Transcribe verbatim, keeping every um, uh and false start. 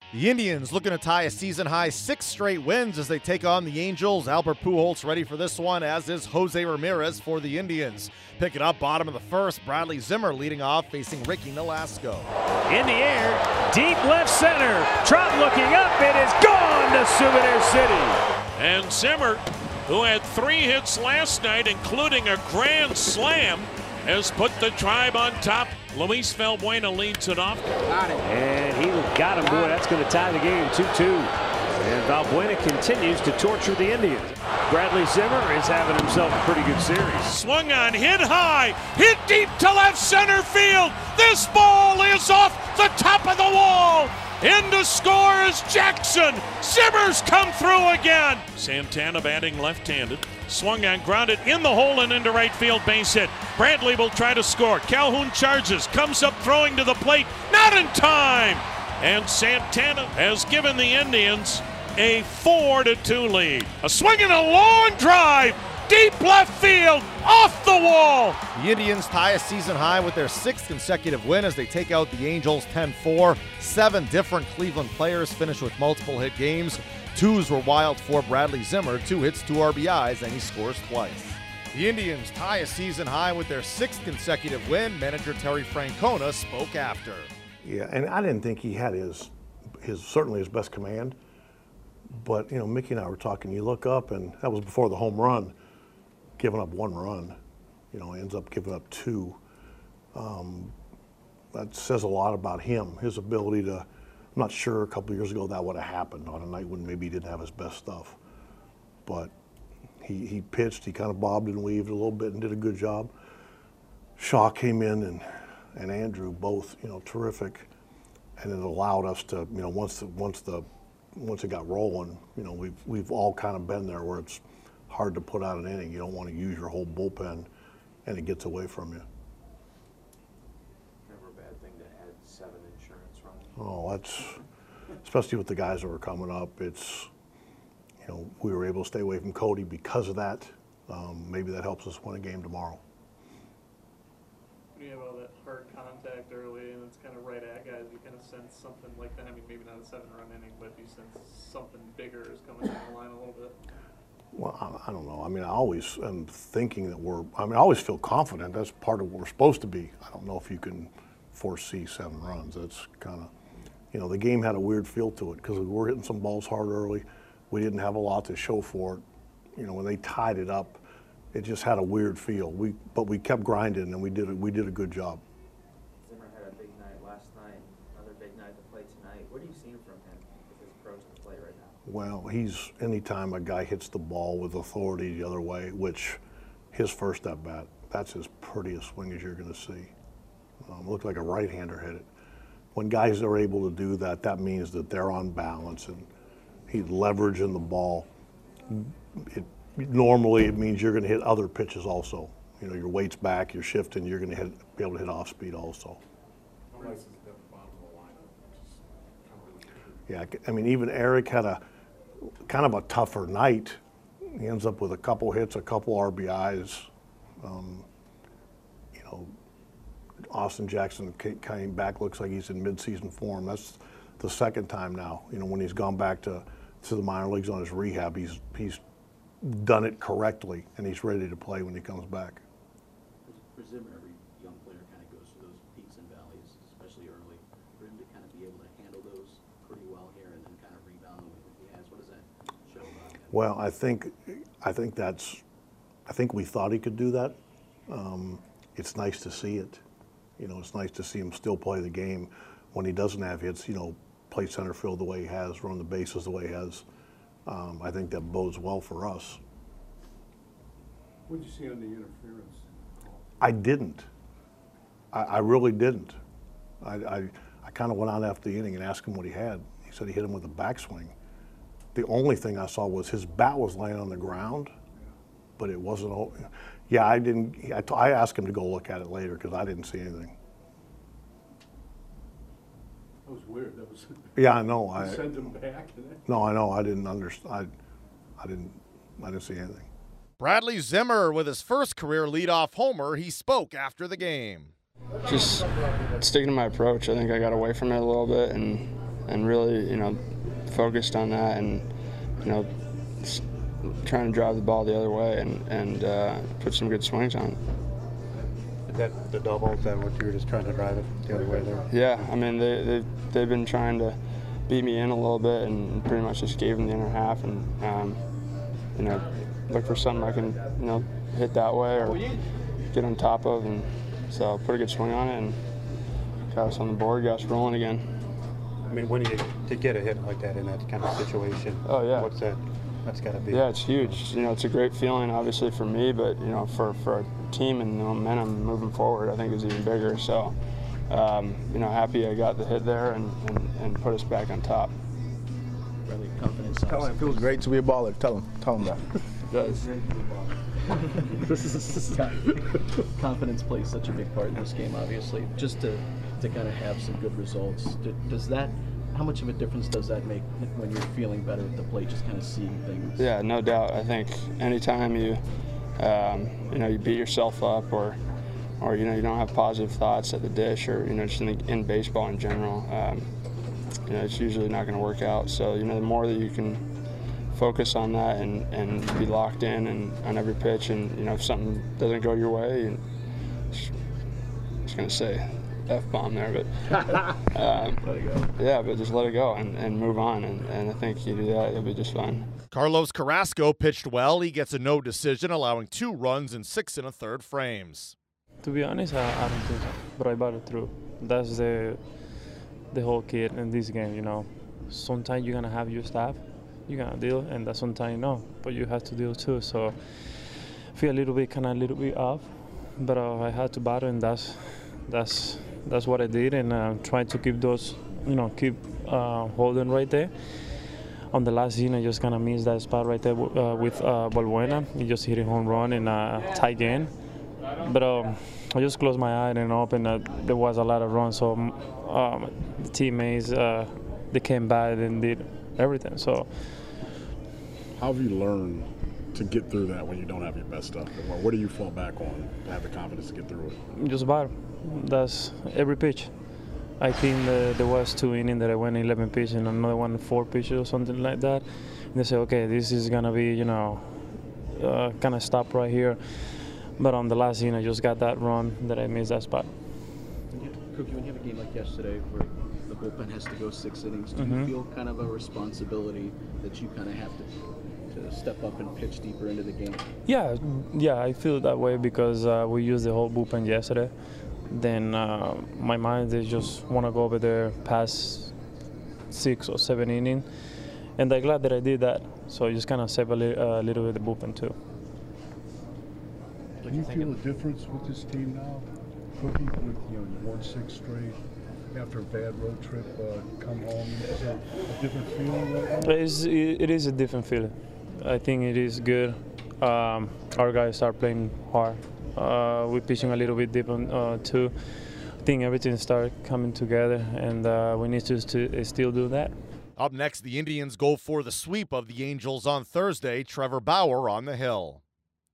The Indians looking to tie a season-high six straight wins as they take on the Angels. Albert Pujols ready for this one, as is Jose Ramirez for the Indians. Pick it up, bottom of the first. Bradley Zimmer leading off, facing Ricky Nolasco. In the air, deep left center. Trout looking up, it is gone to Souvenir City. And Zimmer, who had three hits last night, including a grand slam, has put the Tribe on top. Luis Valbuena leads it off. Got it. And he got him. Boy, that's going to tie the game two two. And Valbuena continues to torture the Indians. Bradley Zimmer is having himself a pretty good series. Swung on, hit high, hit deep to left center field. This ball is off the top of the wall. In to score is Jackson. Zimmer's come through again. Santana batting left-handed. Swung on, grounded in the hole and into right field, base hit. Bradley will try to score. Calhoun charges, comes up throwing to the plate, not in time. And Santana has given the Indians a four to two lead. A swing and a long drive, deep left field, off the wall. The Indians tie a season high with their sixth consecutive win as they take out the Angels ten four. Seven different Cleveland players finished with multiple hit games. Twos were wild for Bradley Zimmer, two hits, two R B Is, and he scores twice. The Indians tie a season high with their sixth consecutive win. Manager Terry Francona spoke after. Yeah, and I didn't think he had his, his certainly his best command. But, you know, Mickey and I were talking, you look up, and that was before the home run, giving up one run, you know, ends up giving up two. Um, that says a lot about him, his ability to, I'm not sure a couple of years ago that would have happened on a night when maybe he didn't have his best stuff. But he, he pitched, he kind of bobbed and weaved a little bit and did a good job. Shaw came in and, and Andrew both, you know, terrific. And it allowed us to, you know, once the, once the, once it got rolling, you know, we've, we've all kind of been there where it's hard to put out an inning. You don't want to use your whole bullpen and it gets away from you. Never a bad thing to add seven insurance runs. Oh, that's, especially with the guys that were coming up, it's, you know, we were able to stay away from Cody because of that. Um, maybe that helps us win a game tomorrow. When you have all that hard contact early and it's kind of right at guys, you kind of sense something like that. I mean, maybe not a seven-run inning, but you sense something bigger is coming down the line a little bit. Well, I, I don't know. I mean, I always am thinking that we're, I mean, I always feel confident. That's part of what we're supposed to be. I don't know if you can foresee seven runs. That's kind of, you know, the game had a weird feel to it because we were hitting some balls hard early. We didn't have a lot to show for it. You know, when they tied it up, it just had a weird feel. We, but we kept grinding and we did a, we did a good job. Zimmer had a big night last night, another big night to play tonight. What are you seeing from him with his approach to play right now? Well, he's, anytime a guy hits the ball with authority the other way, which his first at bat, that's as pretty a swing as you're going to see. Um, looked like a right-hander hit it. When guys are able to do that, that means that they're on balance and he's leveraging the ball. It, normally, it means you're going to hit other pitches also. You know, your weight's back, you're shifting, you're going to hit, be able to hit off speed also. Yeah, I mean, even Eric had a kind of a tougher night. He ends up with a couple hits, a couple R B Is. Um, you know, Austin Jackson came back, looks like he's in mid-season form. That's the second time now. You know, when he's gone back to, to the minor leagues on his rehab, he's he's done it correctly, and he's ready to play when he comes back. For Zimmer, every young player kind of goes through those peaks and valleys, especially early. For him to kind of be able to handle those pretty well here and then kind of rebound the way that he has, what does that show about him? Well, I think, I think that's, I think we thought he could do that. Um, it's nice to see it. You know, it's nice to see him still play the game when he doesn't have hits, you know, play center field the way he has, run the bases the way he has. Um, I think that bodes well for us. What did you see on the interference call? I didn't. I, I really didn't. I, I, I kind of went out after the inning and asked him what he had. He said he hit him with a backswing. The only thing I saw was his bat was laying on the ground, but it wasn't. Yeah, I didn't. I, t- I asked him to go look at it later because I didn't see anything. That was weird. That was. Yeah, I know. I sent him back. No, I know. I didn't understand. I, I didn't. I didn't see anything. Bradley Zimmer with his first career leadoff homer. He spoke after the game. Just sticking to my approach. I think I got away from it a little bit and and really, you know, focused on that and, you know, trying to drive the ball the other way and, and uh, put some good swings on it. Is that the double? Is that what you were just trying to drive it the other way there? Yeah, I mean, they, they've, they've been trying to beat me in a little bit and pretty much just gave them the inner half and, um, you know, look for something I can, you know, hit that way or get on top of. And so put a good swing on it and got us on the board, got us rolling again. I mean, when you to get a hit like that in that kind of situation, oh yeah, what's that? That's got to be. Yeah, it's huge. You know, it's a great feeling, obviously for me, but you know, for for a team and the momentum moving forward, I think is even bigger. So, um, you know, happy I got the hit there and, and, and put us back on top. Really confidence. Tell him it feels great to be a baller. Tell him. Tell him that. It does. Confidence plays such a big part in this game, obviously. Just to to kind of have some good results. Does that? How much of a difference does that make when you're feeling better at the plate, just kind of seeing things? Yeah, no doubt. I think anytime you, um, you know, you beat yourself up or, or you know, you don't have positive thoughts at the dish or you know, just in, the, in baseball in general, um, you know, it's usually not going to work out. So you know, the more that you can focus on that and, and be locked in and on every pitch, and you know, if something doesn't go your way, and I was going to say F-bomb there, but um, let it go. Yeah, but just let it go and, and move on, and, and I think you do that, you'll be just fine. Carlos Carrasco pitched well. He gets a no decision, allowing two runs in six and a third frames. To be honest, I, I don't think so, but I batted through. That's the the whole key in this game, you know. Sometimes you're gonna have your staff, you're gonna deal, and that sometimes no, but you have to deal too. So I feel a little bit, kind of a little bit off, but uh, I had to battle, and that's that's. That's what I did, and uh, trying to keep those, you know, keep uh, holding right there. On the last inning, I just kind of missed that spot right there uh, with uh, Balbuena. He just hit a home run in a tight game. But um, I just closed my eye and opened. Uh, there was a lot of runs, so um, the teammates uh, they came back and did everything. So, how have you learned to get through that when you don't have your best stuff? Or what do you fall back on to have the confidence to get through it? Just battle. That's every pitch. I think the, there was two innings that I went eleven pitches and another one four pitches or something like that. And they say, okay, this is gonna be, you know, uh, kind of stop right here. But on the last inning, I just got that run that I missed that spot. Cookie, when you have a game like yesterday where the bullpen has to go six innings, do mm-hmm. you feel kind of a responsibility that you kind of have to to step up and pitch deeper into the game? Yeah, yeah, I feel that way because uh, we used the whole bullpen yesterday. Then uh, my mind is just want to go over there past six or seven innings, and I'm glad that I did that. So I just kind of save a, li uh, little bit of the bullpen too. Do you feel a difference with this team now? Cookie, with you know you won six straight after a bad road trip, uh, come home. Is it a different feeling right now? It's, it is a different feeling. I think it is good. Um, our guys start playing hard. Uh, we're pitching a little bit deep on, uh, too. I think everything started coming together, and uh, we need to, to still do that. Up next, the Indians go for the sweep of the Angels on Thursday. Trevor Bauer on the hill.